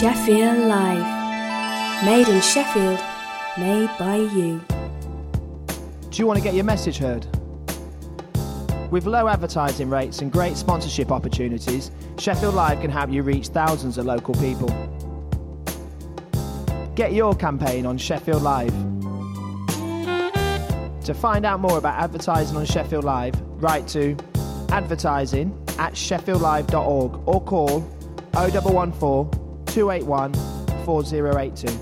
Sheffield Live. Made in Sheffield, made by you. Do you want to get your message heard? With low advertising rates and great sponsorship opportunities, Sheffield Live can help you reach thousands of local people. Get your campaign on Sheffield Live. To find out more about advertising on Sheffield Live, write to advertising@sheffieldlive.org or call 0114 281 4082.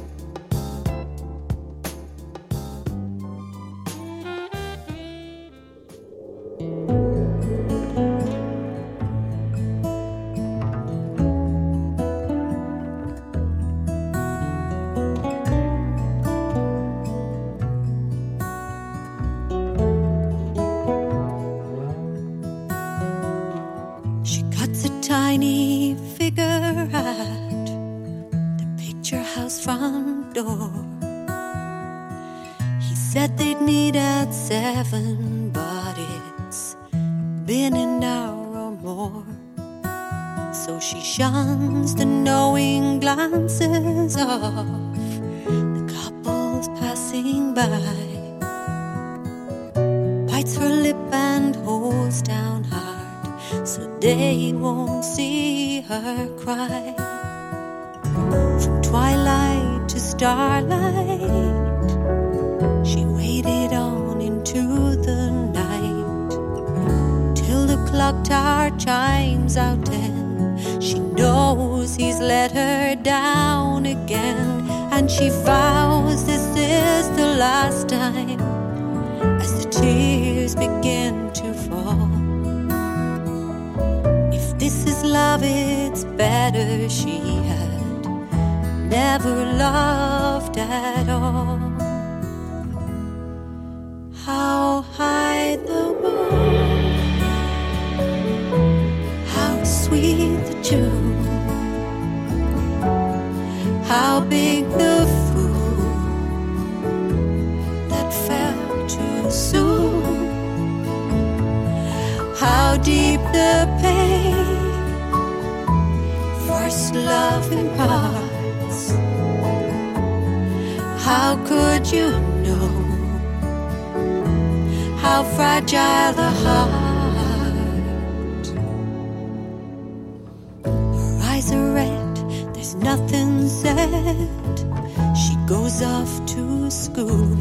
She cuts a tiny figure at the picture house front door. He said they'd meet at 7, but it's been an hour or more. So she shuns the knowing glances of the couples passing by, bites her lip and holds down hard so they won't see her cry. From twilight to starlight, she waited on into the night, till the clock tower chimes out 10. She knows he's let her down again, and she vows this is the last time, as the tears begin to fall. If this is love, it's better she had never loved at all. How high the moon, how sweet the tune, how big the fool that fell too soon, how deep the pain, first love imparts. How could you know how fragile the heart? Her eyes are red, there's nothing said. She goes off to school.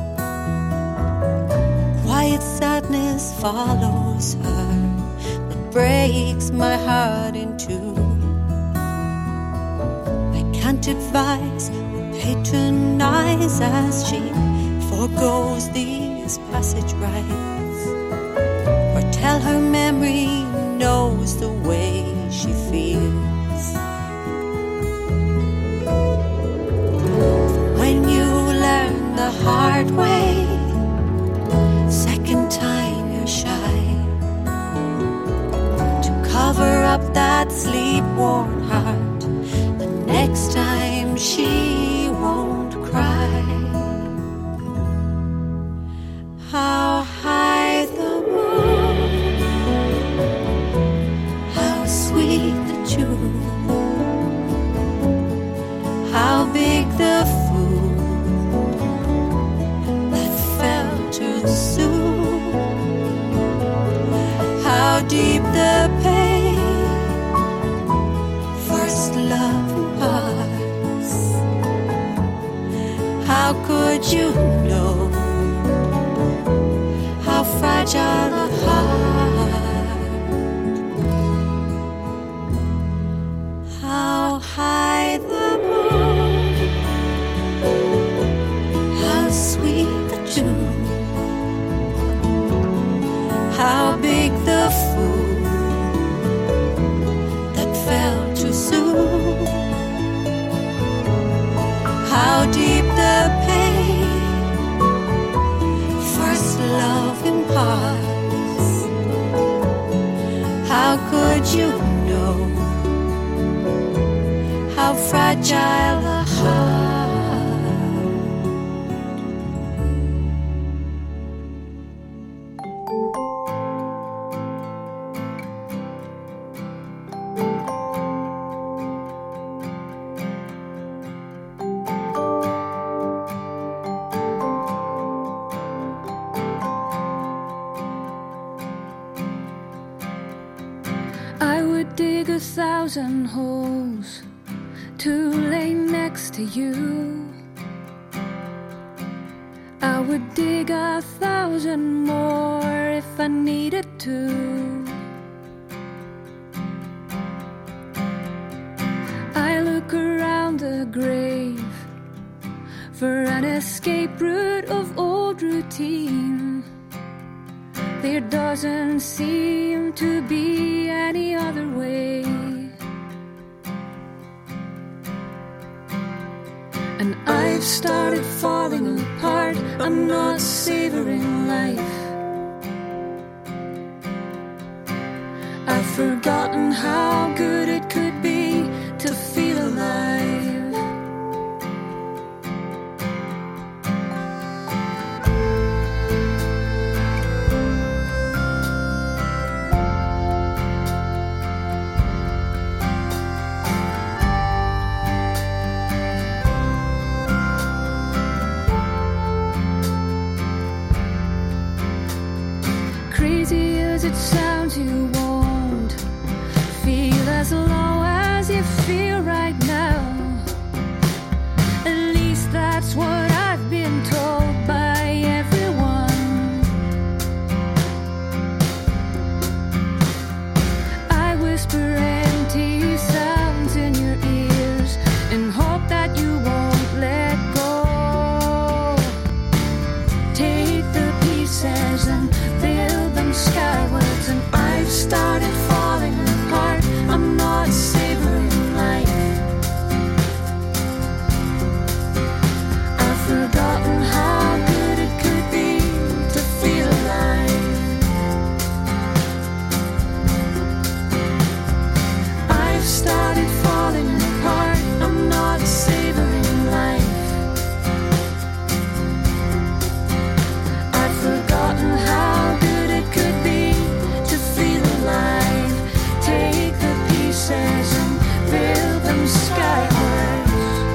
Quiet sadness follows her that breaks my heart in two. I can't advise or patronize as she forgoes these passage rites, or tell her memory knows the way she feels. When you learn the hard way, second time you're shy to cover up that sleep-worn heart. The next time she won't cry. How high the moon, how sweet the tune, how big the fool that fell too soon, how deep the pain, first love imparts. How could you know how fragile a heart? How high the moon, how sweet the tune, how big the fool that fell too soon, how deep the pain, first love imparts. How could you know how fragile a heart? 1,000 holes to lay next to you. I would dig 1,000 more if I needed to. I look around the grave for an escape route of old routine. There doesn't seem to be any other way. And I've started falling apart. I'm not savoring life. I've forgotten how good it could be to feel alive. Crazy as it sounds, you won't feel as low as you feel right now. At least that's what I've been told by everyone. I whisper empty sounds in your ears and hope that you won't let go. Take the pieces and build them skywards, and I've started falling apart. I'm not savoring life. I've forgotten how good it could be to feel alive. I've started falling apart. I'm not savoring life. I've forgotten how good it could be to feel alive. Take the pieces and build them skywards.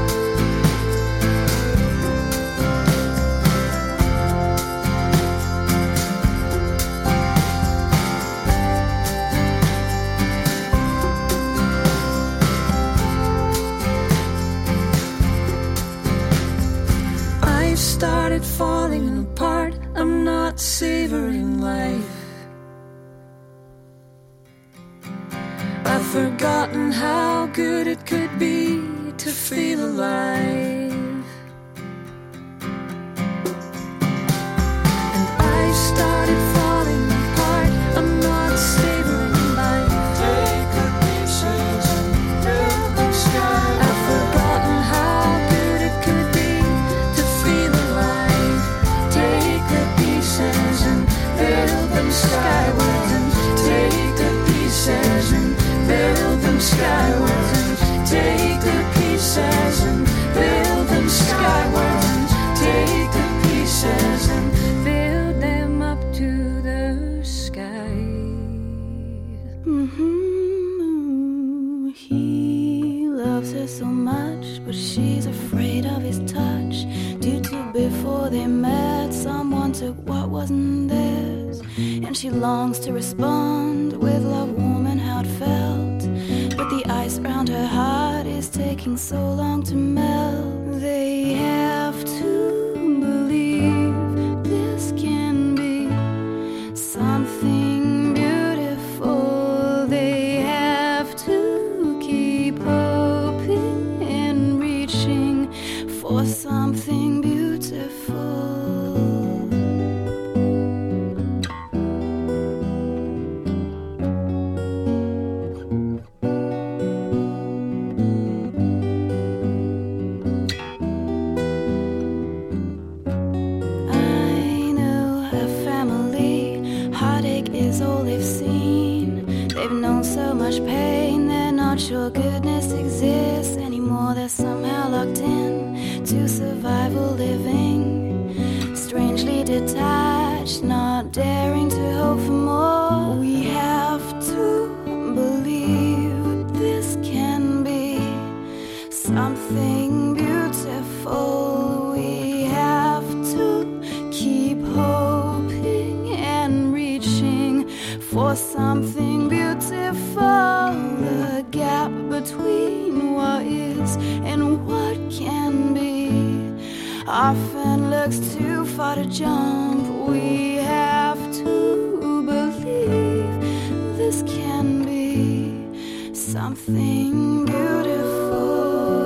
I've started falling apart. I'm not savoring life. I've forgotten how good it could be to feel alive. And I started falling apart. I'm not savoring life. Take the pieces and build them skywards. I've forgotten how good it could be to feel alive. Take the pieces and build them skywards, and take the pieces and build them skywards, and take the pieces and build them skywards, and take the pieces and build them up to the sky. He loves her so much, but she's afraid of his touch. Due to before they met, someone took what wasn't theirs, and she longs to respond with love warm and how it felt. But the ice around her heart is taking so long to melt. They have to believe this can be something beautiful. They have to keep hoping and reaching for something beautiful. I know her family, heartache is all they've seen. They've known so much pain, they're not sure goodness exists anymore. They're somehow locked in to survival living, strangely detached, not daring to hope for more. We have to believe this can be something beautiful. We have to keep hoping and reaching for something beautiful. The gap between what is and what can be often looks too far to jump. We have to believe this can be something beautiful.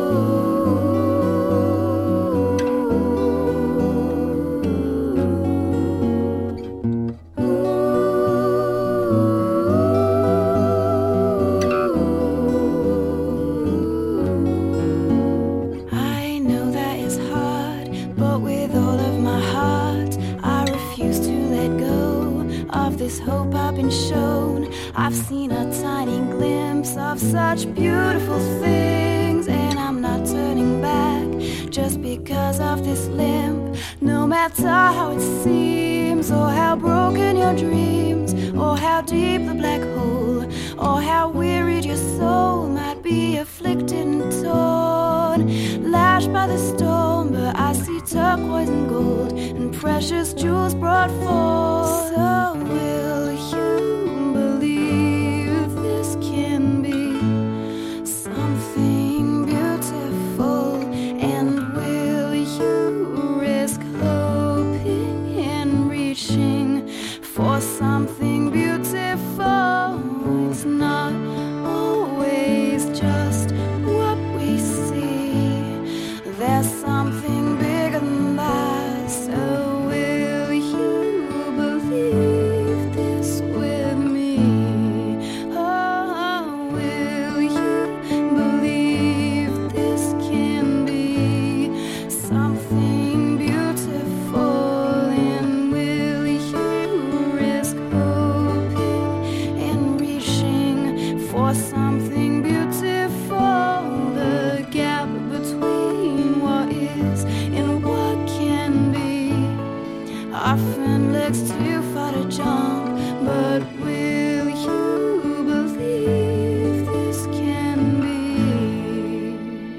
This hope I've been shown. I've seen a tiny glimpse of such beautiful things, and I'm not turning back just because of this limp. No matter how it seems, or how broken your dreams, or how deep the black hole, or how wearied your soul might be afflicted and torn, lashed by the storm. But I see turquoise and gold and precious jewels brought forth. So will you believe this can be something beautiful? And will you risk hoping and reaching for something beautiful? It's not always just what we see. There's something bigger than that. So will you believe this with me? Oh, will you believe this can be something beautiful? And will you risk hoping and reaching for something beautiful? The gap between what is and what can be often looks too far to jump. But will you believe this can be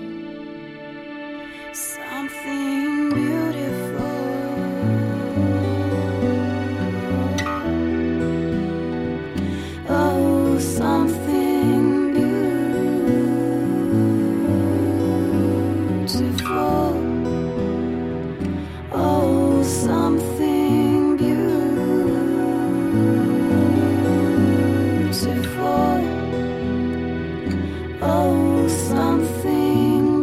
something beautiful? Oh, something beautiful. Oh, something beautiful. Oh, something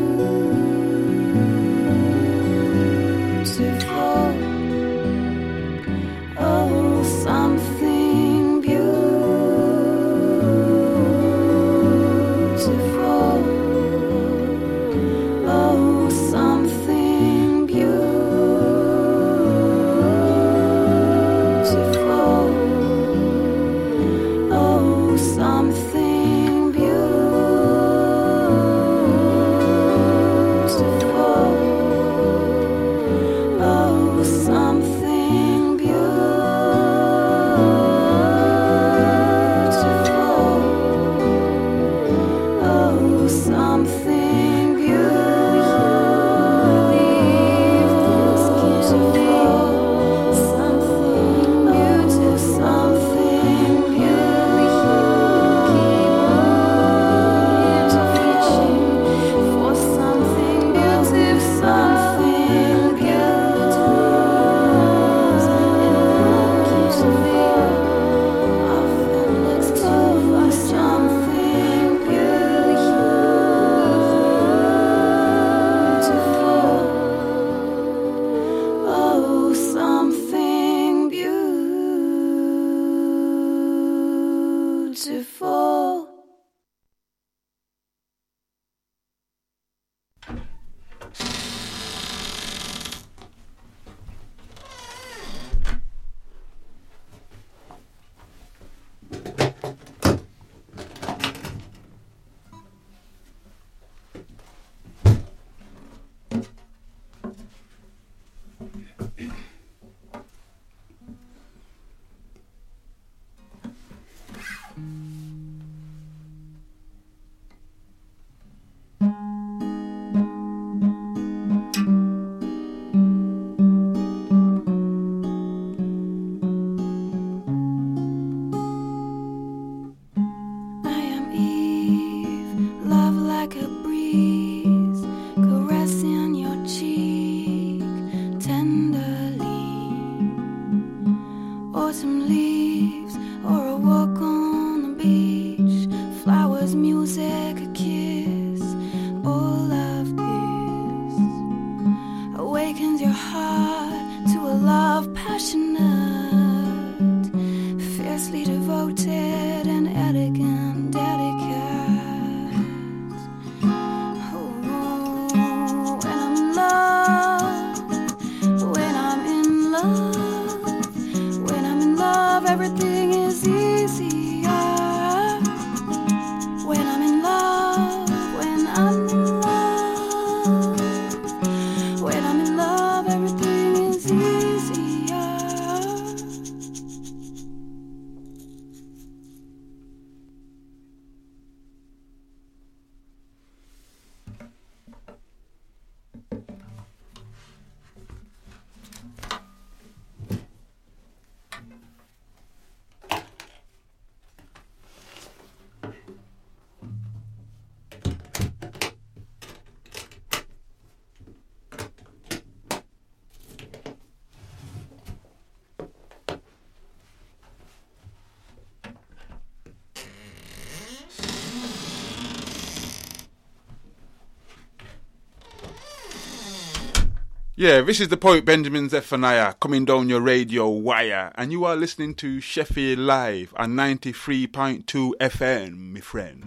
beautiful. Oh, something beautiful. Oh, something beautiful. Oh, something beautiful. Oh, something beautiful. Oh, something beautiful. This can be something beautiful, something beautiful. Keep reaching for something beautiful, something beautiful. And keeps me often looks too for something beautiful. Yeah, this is the poet Benjamin Zephaniah coming down your radio wire, and you are listening to Sheffield Live on 93.2 FM, my friend.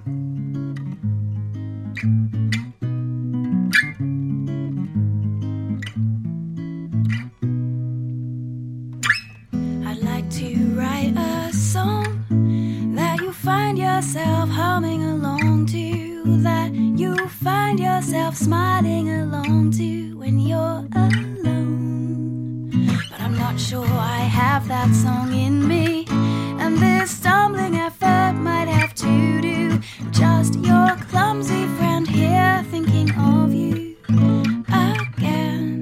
I'd like to write a song that you find yourself humming along to, that you find yourself smiling along to when you're alone. But I'm not sure I have that song in me, and this stumbling effort might have to do. Just your clumsy friend here thinking of you again.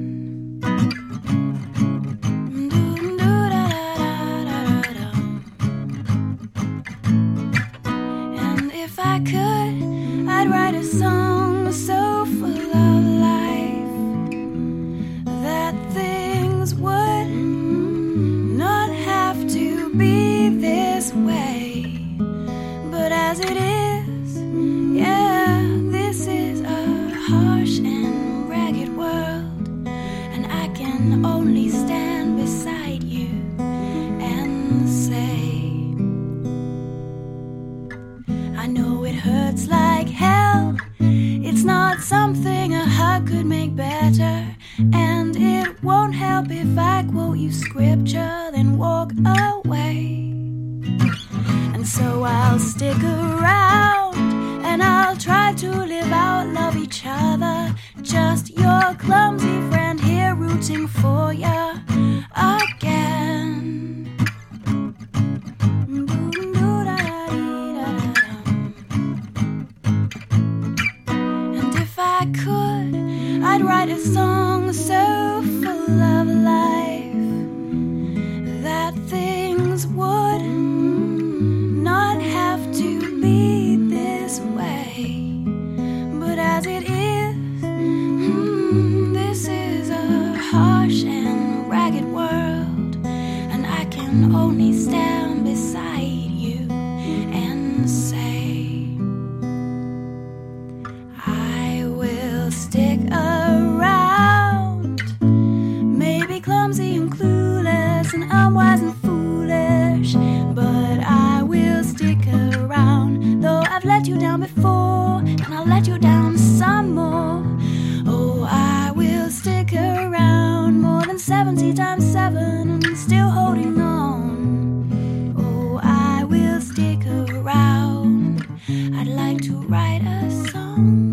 And if I could, I'd write a song so full of life that things would not have to be this way. But as it is, yeah, this is a harsh and ragged world, and I can only stand beside you and say, I know it hurts like hell. It's not something a hug could make better, and it won't help if I quote you scripture, then walk away. And so I'll stick around, and I'll try to live out, love each other. Just your clumsy friend here rooting for ya again. And if I could, I'd write a song so full of life that things would not have to be this way. But as it is, this is a harsh and ragged world, and I can only stand beside you and say, I will stick around, maybe clumsy and clueless and unwise and foolish, but I will stick around, though I've let you down before, and I'll let you down some more. Oh, I will stick around more than 70 times 7 and still holding on. Oh, I will stick around. I'd like to write a song.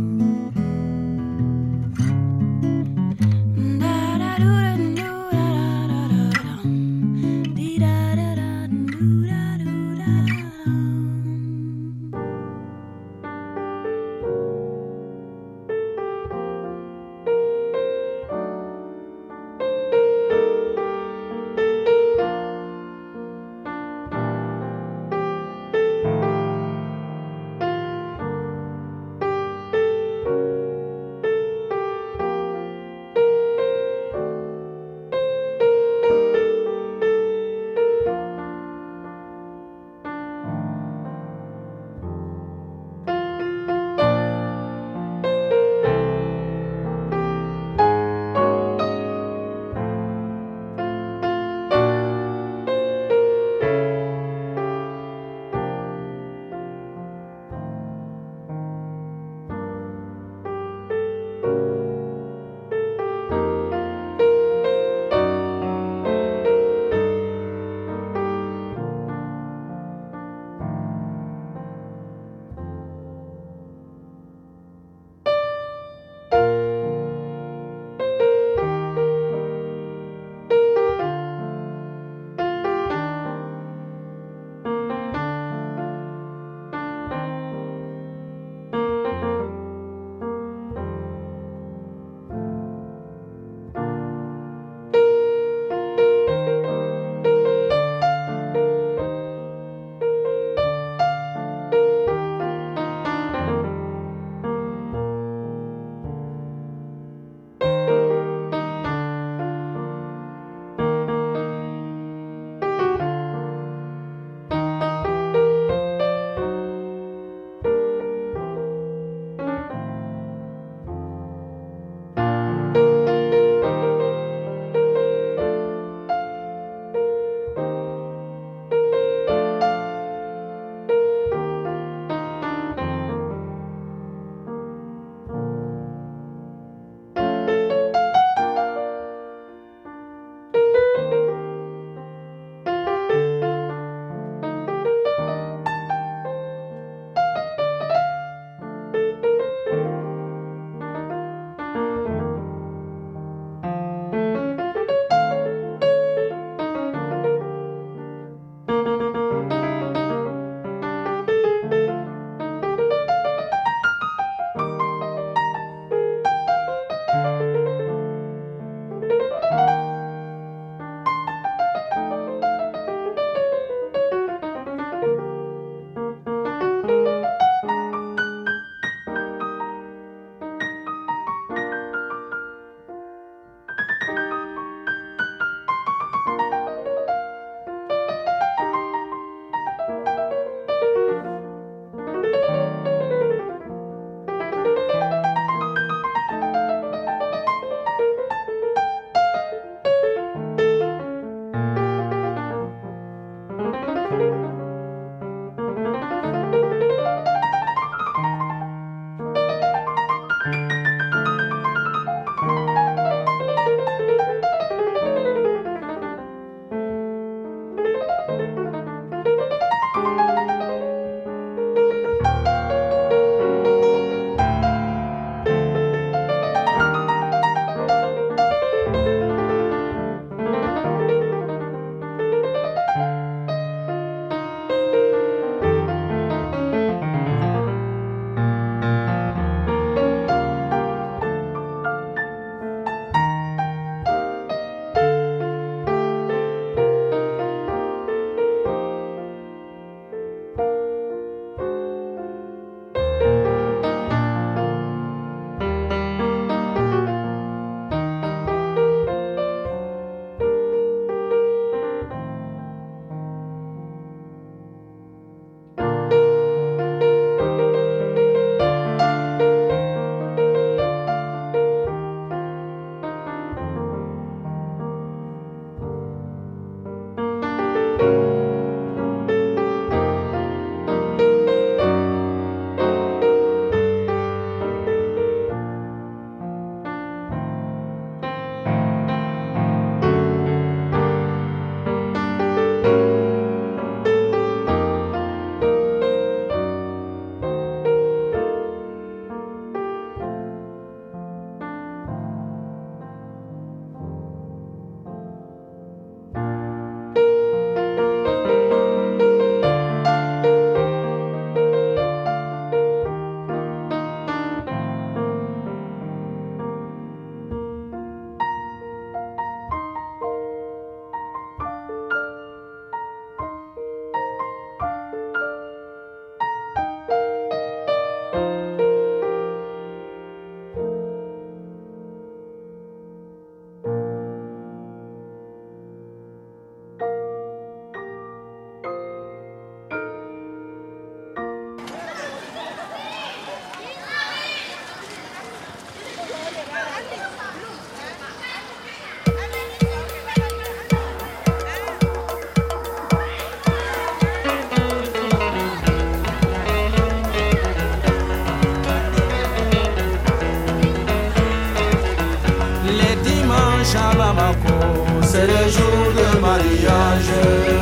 dimanches à Bamako, c'est le jour de mariage.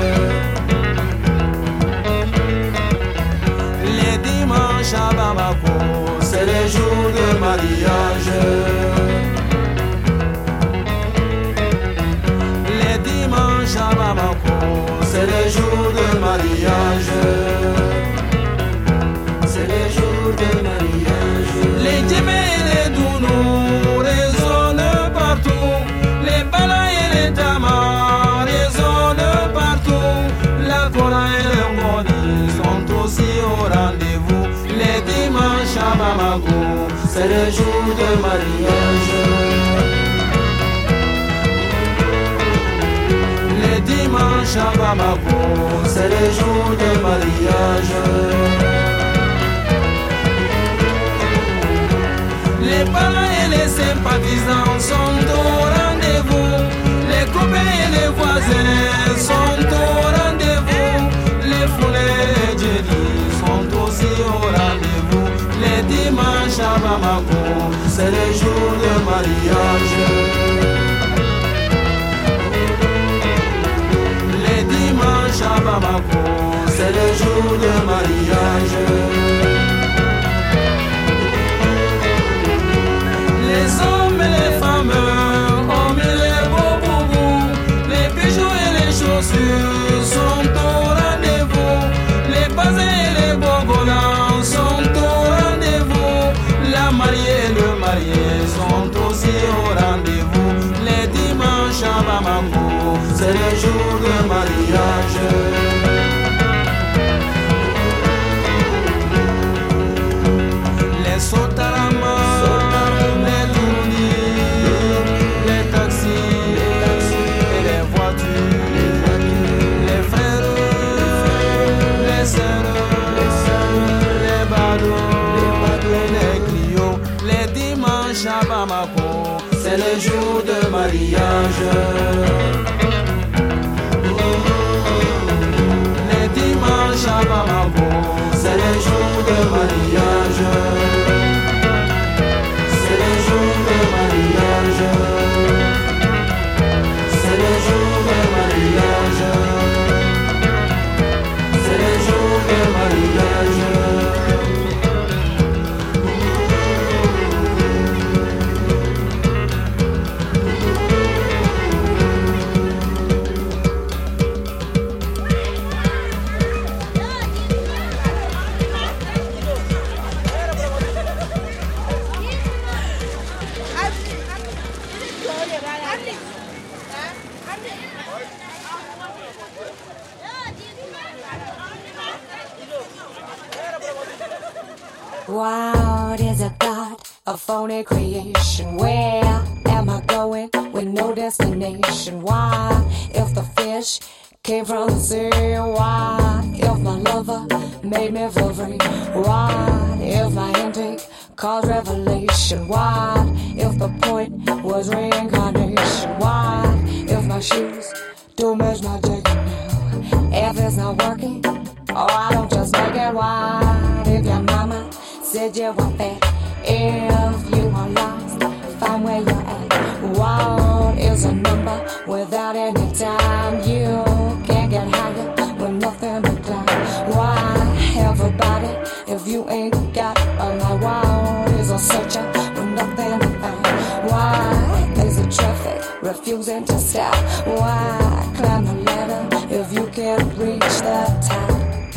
Les dimanches à Bamako, c'est le jour de mariage. Les dimanches à Bamako, c'est le jour de mariage. C'est le jour de mariage. Les djemés et les dounous résonnent partout. Les balas et les tamas résonnent partout. La Kora et le Moni sont aussi au rendez-vous. Les dimanches à Bamako, c'est le jour de mariage. Les dimanches à Bamako, c'est le jour de mariage. Les parents et les sympathisants sont au rendez-vous. Les copains et les voisins sont au rendez-vous. Les foulées et les djélis sont aussi au rendez-vous. Les dimanches à Bamako, c'est le jour de mariage. Les dimanches à Bamako, c'est le jour de mariage. Les hommes et les femmes ont mis les beaux boubous. Les bijoux et les chaussures sont au rendez-vous. Les bazins et les bongolans sont au rendez-vous. La mariée et le marié sont aussi au rendez-vous. Les dimanches à Bamako, c'est le jour de mariage. Les sotarama, les dounis, les taxis et les voitures, les frères, les sœurs, les badauds, les clients. Les dimanches à Bamako, c'est le jour de mariage. Les dimanches à Bamako, c'est le jour de mariage. C'est le jour de mariage. C'est le jour de mariage. C'est le jour de mariage. What is a God, a phony creation? Where am I going with no destination? Why, if the fish came from the sea? Why, if my lover made me feel free? Why, if my intake caused revelation? Why, if the point was reincarnation? Why, if my shoes don't match my jacket now? If it's not working, oh, I don't just make it. Why, if your mama said you were fat? If you are lost, find where you're at. What is a number without any time? You can't get higher with nothing but climb. Why, everybody, if you ain't got a light? Why is a searcher with nothing to find? Why is the traffic refusing to stop? Why climb the ladder if you can't reach the top?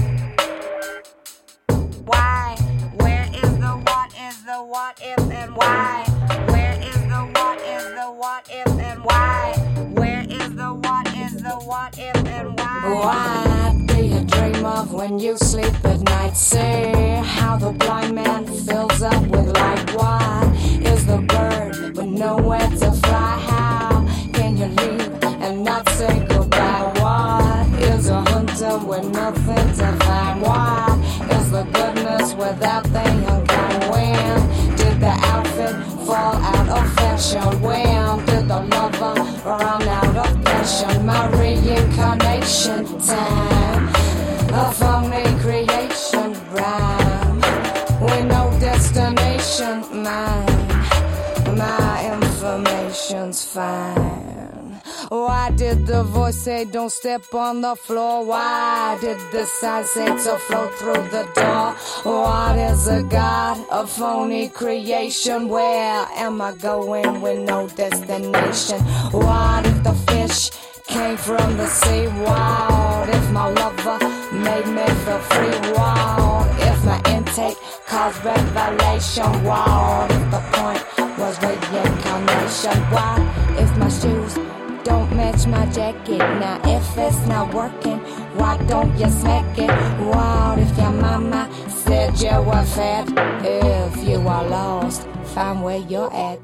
Why? Where is the what if and why? Where is the what if and why? Where is the what if and why? What do you dream of when you sleep at night? Say how the blind man fills up with light. Why is the bird with nowhere to fly? How can you leave and not say goodbye? What is a hunter with nothing to find? Why is the goodness without the unkind? When did the outfit fall out of fashion? When did the lover run out of passion? My reincarnation time, a phony creation rhyme with no destination. My information. destination's fine. Why did the voice say don't step on the floor? Why did the sign say to flow through the door? What is a god, a phony creation? Where am I going with no destination? What if the fish came from the sea? What if my lover made me feel free? What if my intake caused revelation? What if the point was reincarnation? What if my shoes don't match my jacket? Now if it's not working, why don't you smack it? What if your mama said you were fat? If you are lost, find where you're at.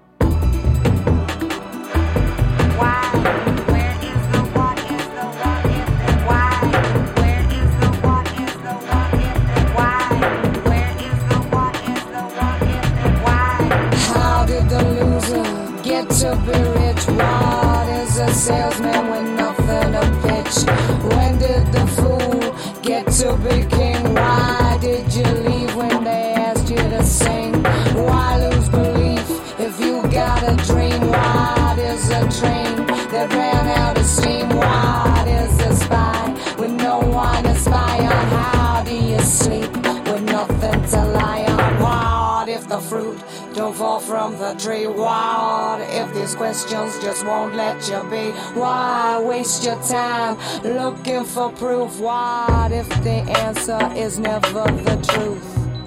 To be rich, what is a salesman with nothing to pitch? When did the fool get to be king? Why did you leave when they asked you to sing? Why lose belief if you got a dream? What is a train that ran out of steam? What is a spy with no one to spy on? How do you sleep with nothing to lie on? What if the fruit don't fall from the tree? What if these questions just won't let you be? Why waste your time looking for proof? What if the answer is never the truth?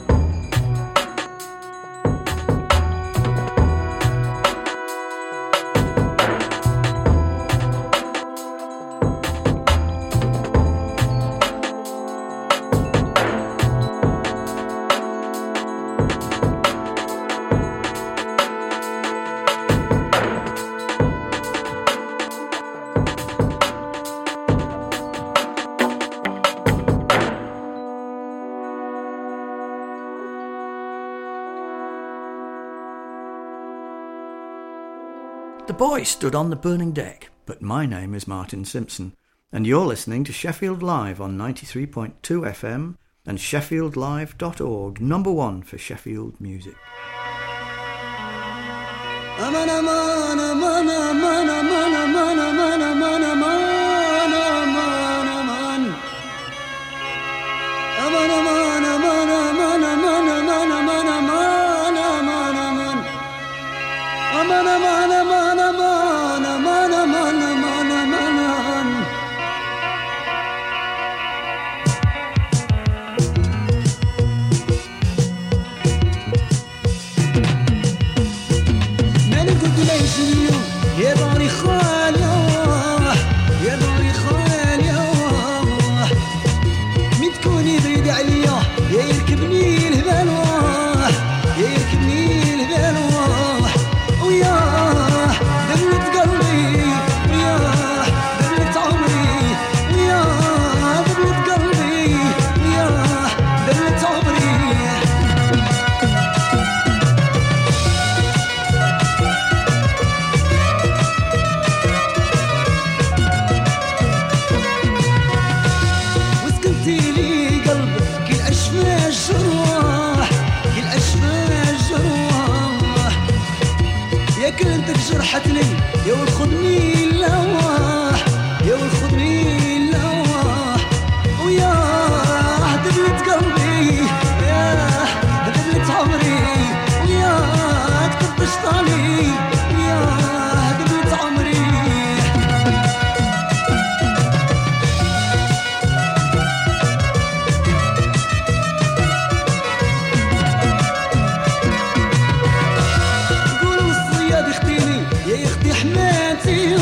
The boy stood on the burning deck, but my name is Martin Simpson, and you're listening to Sheffield Live on 93.2 FM and sheffieldlive.org, number one for Sheffield music. Aman, aman, aman, aman, aman, aman, aman, aman, aman, aman, aman. Aman, aman, aman, aman, aman, aman, aman, aman, aman, aman. Aman, aman, aman, aman, aman, aman, aman, aman. من قلت ليش اليوم يا باري خال يا باري خال مين تكوني بعيد عليا يا يركبني الهبال يا يركبني الهبال وياه دبلت قلبي وياه دبلت عمري وياه دبلت قلبي وياه دبلت عمري وسكنتي لي قلبك كل أشفى الجروح كل أشفى الجروح يا كنتك جرحتني يا ولد خذني اللواح يا ولد خذني اللواح وياه دبلت قلبي ياه دبلت عمري وياه كتبت شطاني وياه دبلت عمري قولوا الصياد اختيني يا اختي حماتي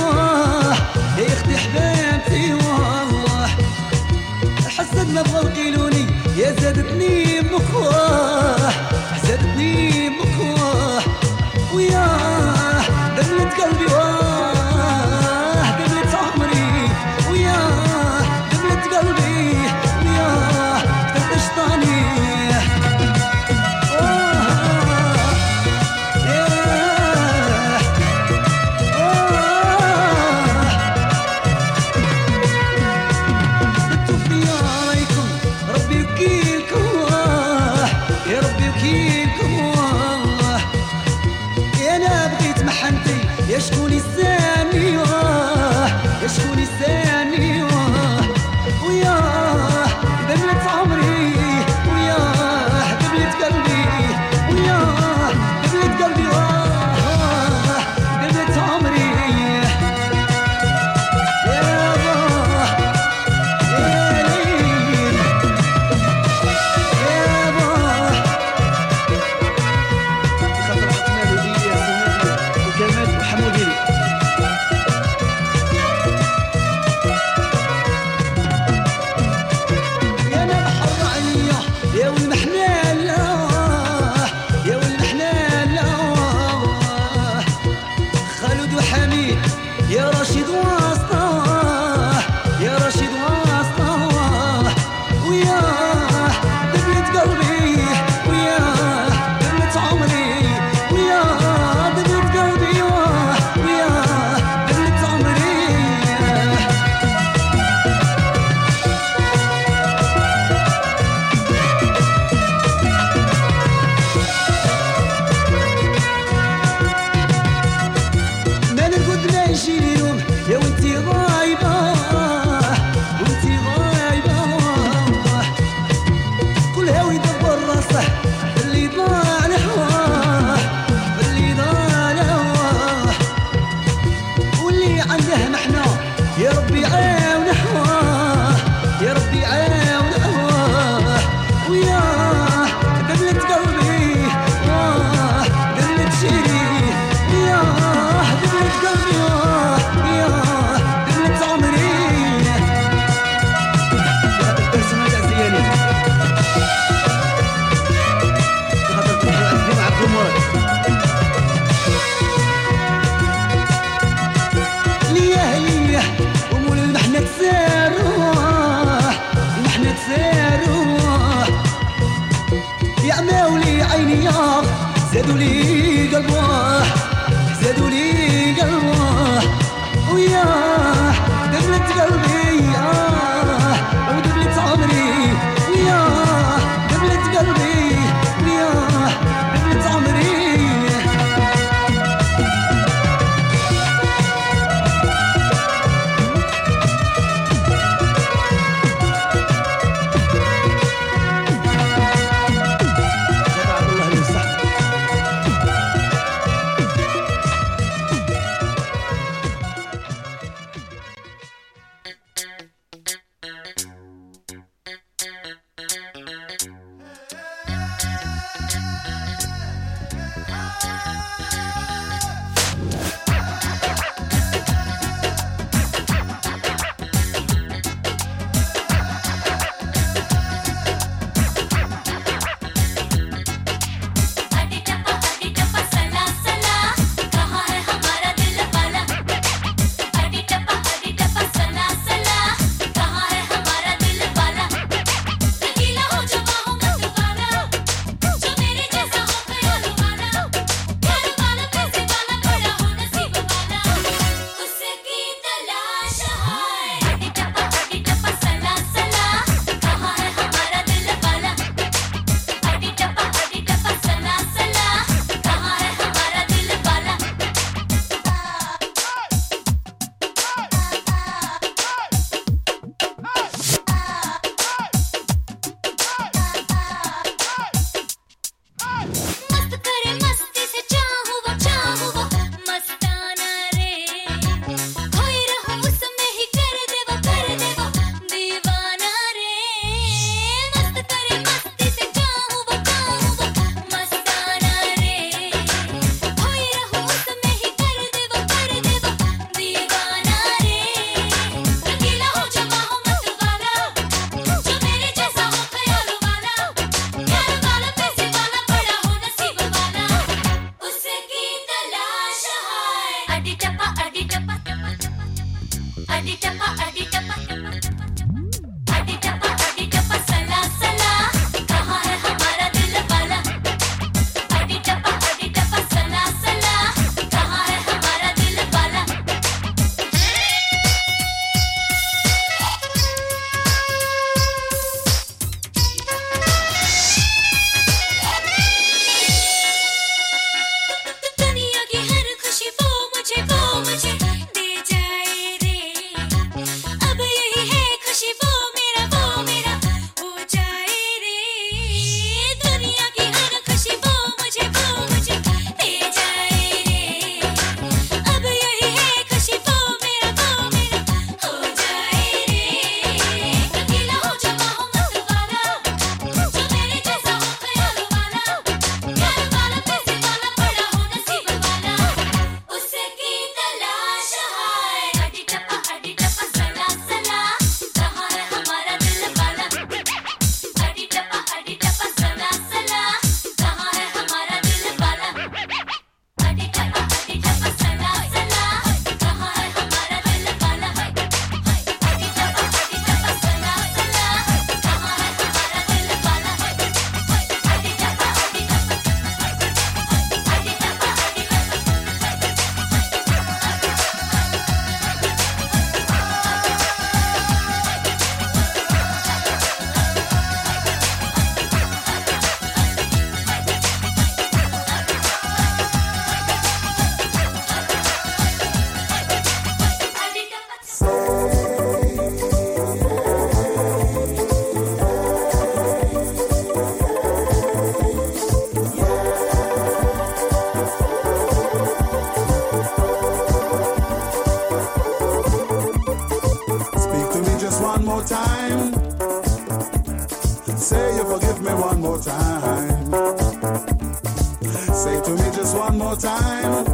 Say to me just one more time.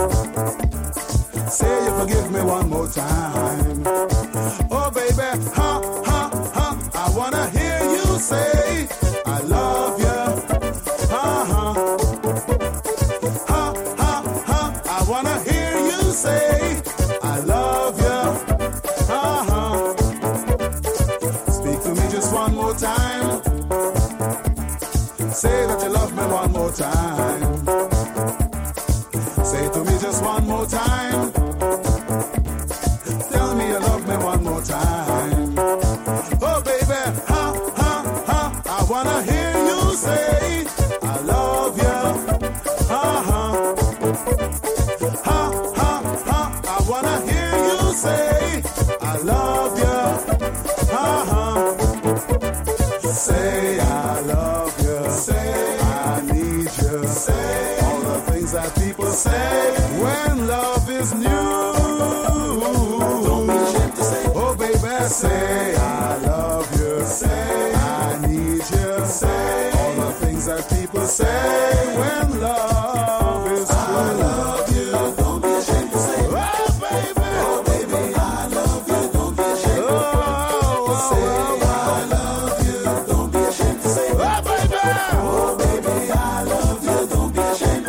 Say you forgive me one more time. Oh baby, ha, ha, ha, I wanna hear you say I love you. Ha, ha, ha, ha, ha, I wanna hear you say I love you. Ha, ha. Speak to me just one more time. Say that you love me one more time. Say to me just one more time. Tell me you love me one more time. Oh baby, ha, ha, ha, I wanna hear you say I love you. Ha, ha, ha, ha, ha, I wanna hear you say I love you. Ha, ha. Say I love you. Say I need you. Say all the things that people say when love is new. Don't be ashamed to say, oh baby, say I love you. Say I need you. Say all the things that people say when love is true. I love you. Don't be ashamed to say, oh baby, I love you. Don't be ashamed to say, I love you. Don't be ashamed to say, oh baby, I love you. Don't be ashamed.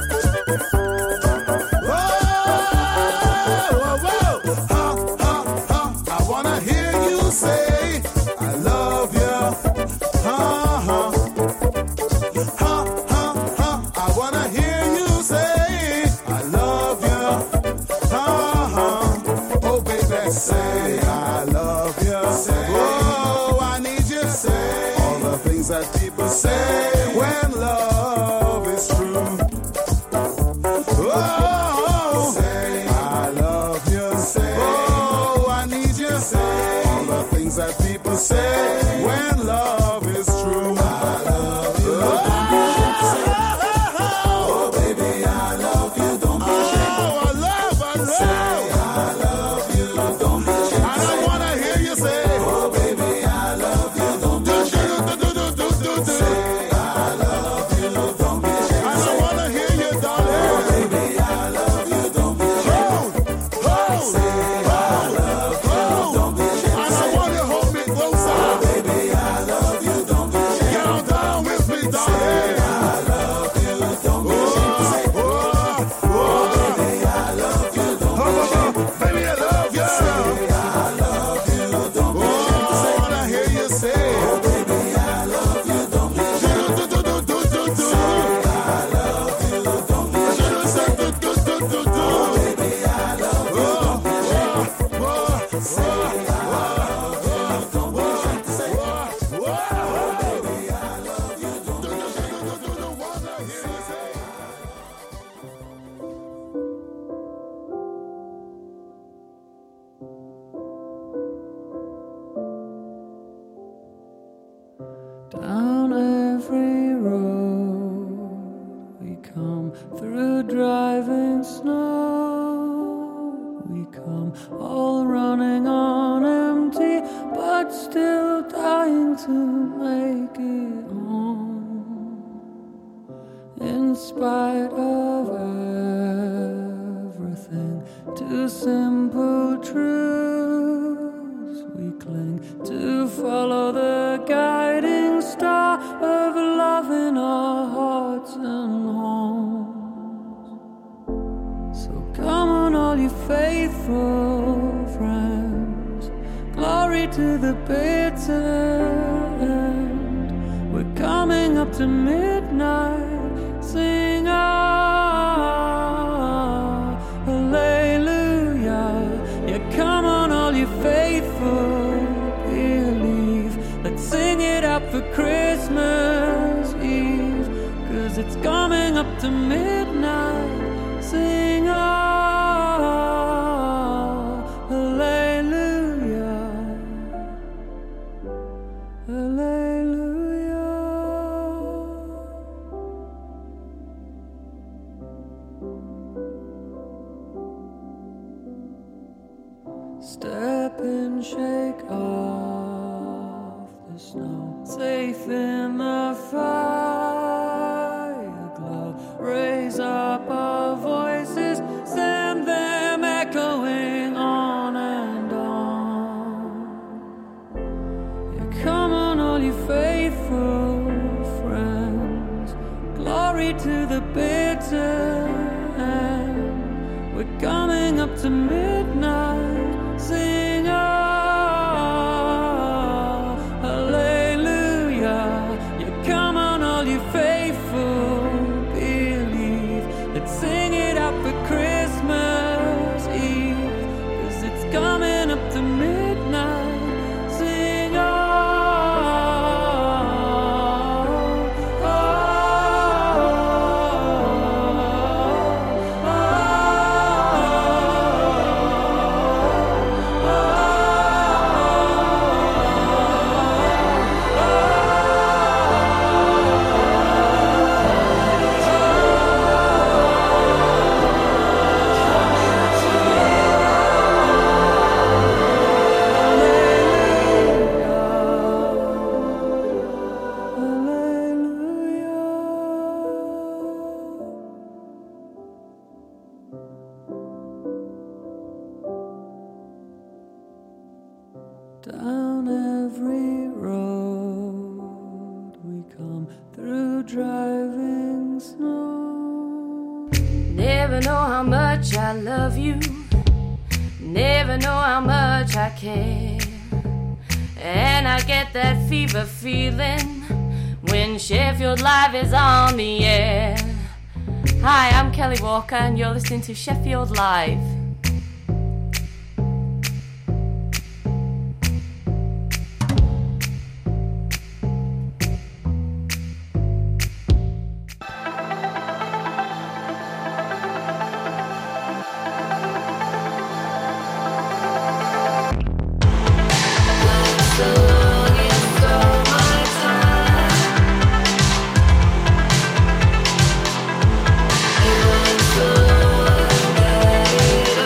I wanna hear you say I love you. Ha ha ha ha ha. I wanna hear you say I love you. Ha ha. Oh baby, say I love you. Oh, I need you. Say all the things that people say when love is true. Oh, say I love you. Say, oh, I need you. Say all the things that people say when love is true. I love you. Don't be ashamed to say, oh baby, I love you. Don't be ashamed. Oh, I love you. Say I love you. Don't be ashamed. And I wanna hear you say, oh baby, I love you. Don't be ashamed. Say I love you. Don't be ashamed. And I wanna hear you, darling. Oh baby, I love you. Don't be ashamed. Say I love you. Don't be ashamed. And I wanna hold me closer. Oh baby, I love you. Don't be ashamed. Get on down with me, darling. Say I love you. Don't be ashamed to say, oh baby, I love you. Don't be ashamed. Baby, I love you. Say I love you. Don't be ashamed to say. I wanna hear you say, oh baby, I love you. Don't be ashamed. Say I love you. Don't be ashamed to say, oh baby, I love you. Don't be ashamed. Say I love you. Don't be ashamed to say, oh baby, I love you. Don't be ashamed. Wanna hear you say. Down every road we come through driving snow. We come all running on empty, but still dying to make it home. In spite of everything, to simple truths we cling to, follow the guiding star of love in our hearts and homes. So come on, all you faithful friends, glory to the bitter end. We're coming up to midnight, sing hallelujah. Yeah, come on, all you faithful, believe. Let's sing it out for Christmas Eve, 'cause it's coming up to midnight, sing hallelujah, hallelujah. Step and shake off the snow, safe in the fire glow. waiting. We're coming up to midnight. Sing oh, hallelujah. You come on, all you faithful, believe it. Sing it out for Christmas Eve, 'cause it's coming up to midnight. Sing oh, down every road we come through driving snow. Never know how much I love you, never know how much I care. And I get that fever feeling when Sheffield Live is on the air. Hi, I'm Kelly Walker and you're listening to Sheffield Live. You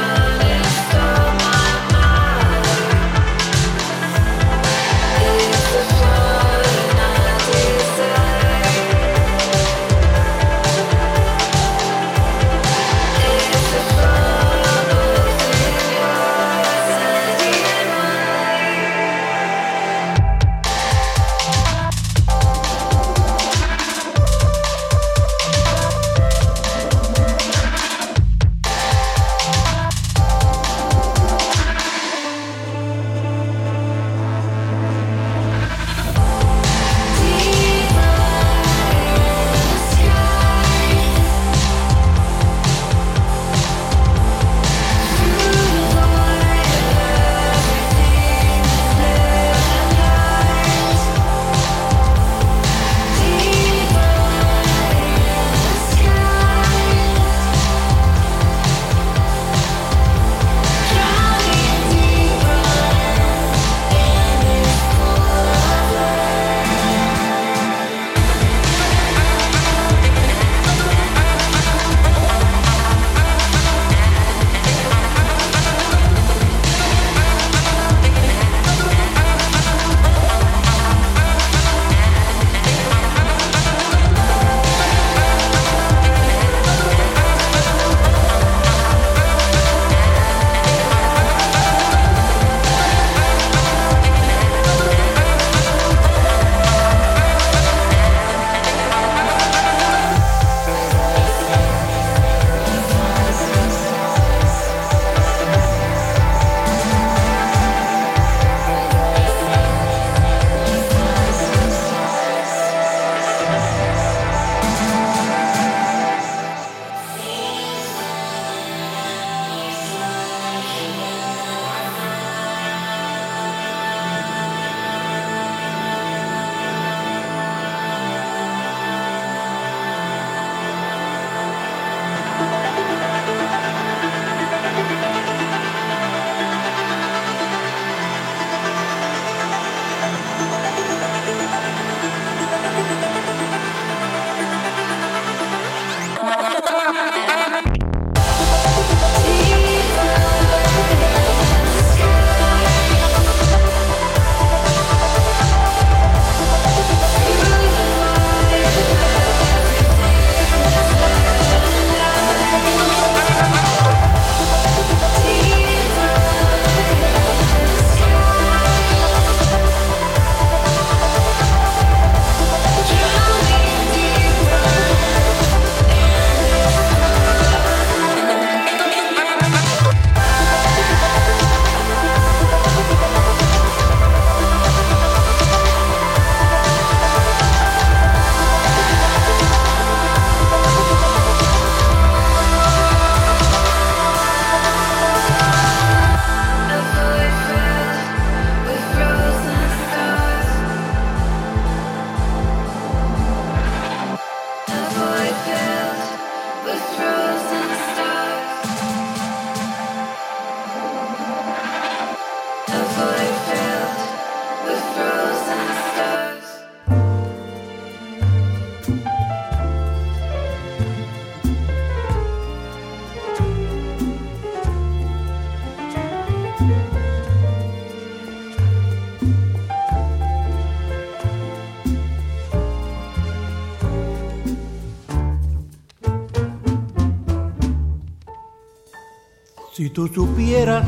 Si tú supieras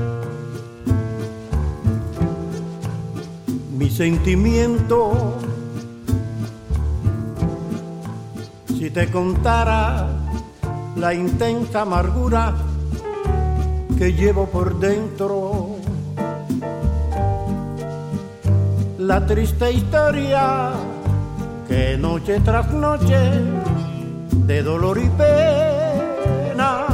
mi sentimiento, si te contara la intensa amargura que llevo por dentro, la triste historia que noche tras noche de dolor y pena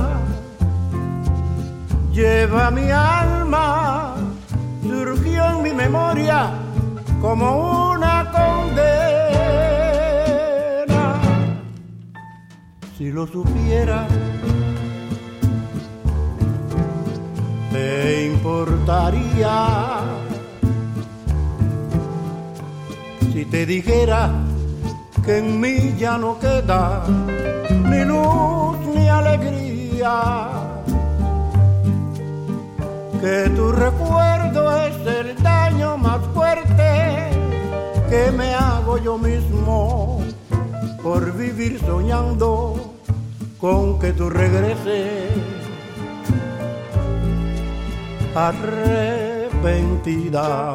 lleva mi alma, surgió en mi memoria como una condena. Si lo supiera, te importaría si te dijera que en mí ya no queda ni luz ni alegría, que tu recuerdo es el daño más fuerte que me hago yo mismo por vivir soñando con que tú regreses arrepentida.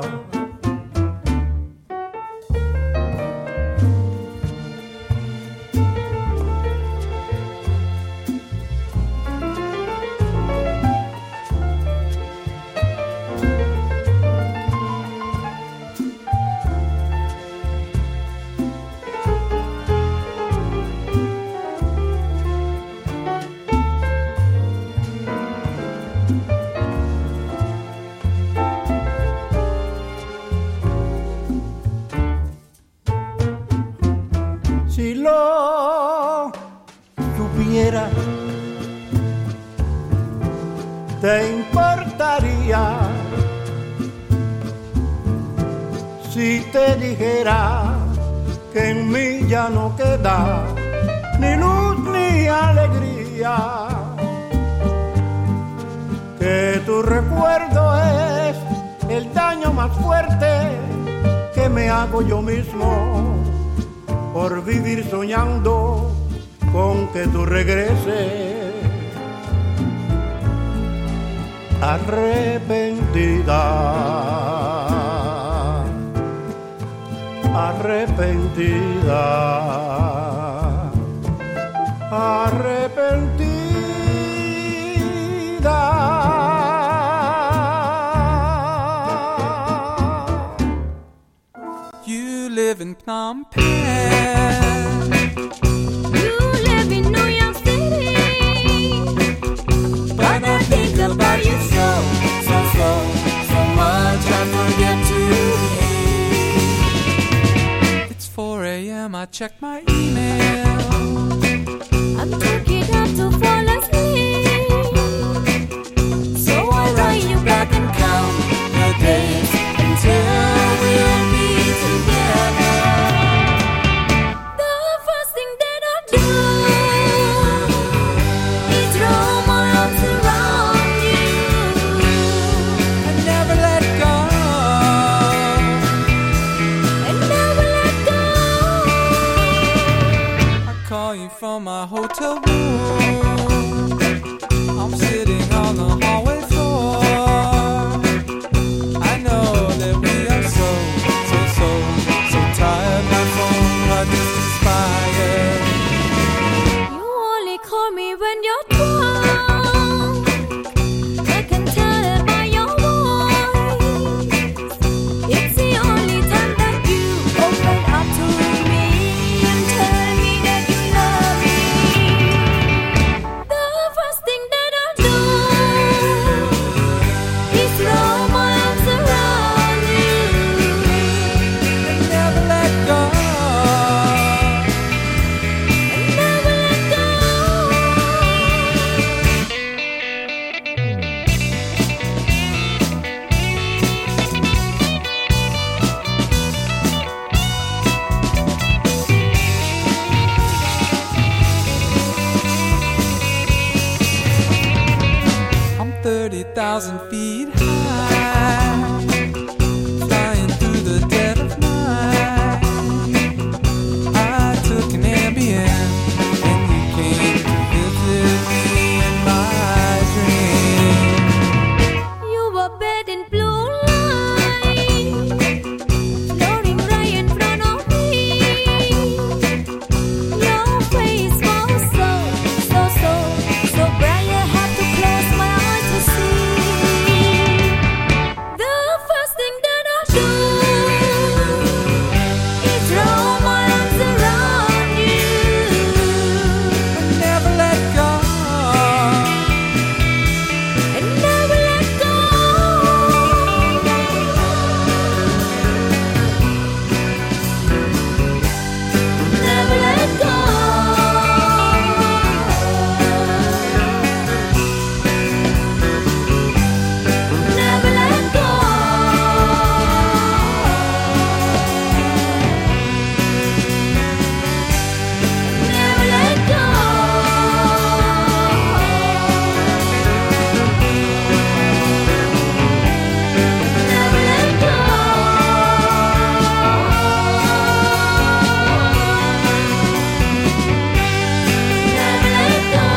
Si lo supiera, te importaría si te dijera que en mí ya no queda ni luz ni alegría, que tu recuerdo es el daño más fuerte que me hago yo mismo por vivir soñando con que tú regreses arrepentida, arrepentida, arrepentida. You live in Phnom Penh. You live in New York City, but I think about you so much I forget to eat. It's 4 a.m. I check my email. I'm taking up to fall asleep, so I write you back and count the days until we'll be together. The first thing that I do is throw my arms around you and never let go, and never let go. I call you from my hotel room. I'm sitting on the hallway floor. I know that we are so tired. My phone heart is expired. You only call me when you're drunk. I can tell by your voice. It's the only time that you open up to me and tell me that you love me. The first thing that I do is throw my arms around you And never let go. and never let go. I'm 30,000 feet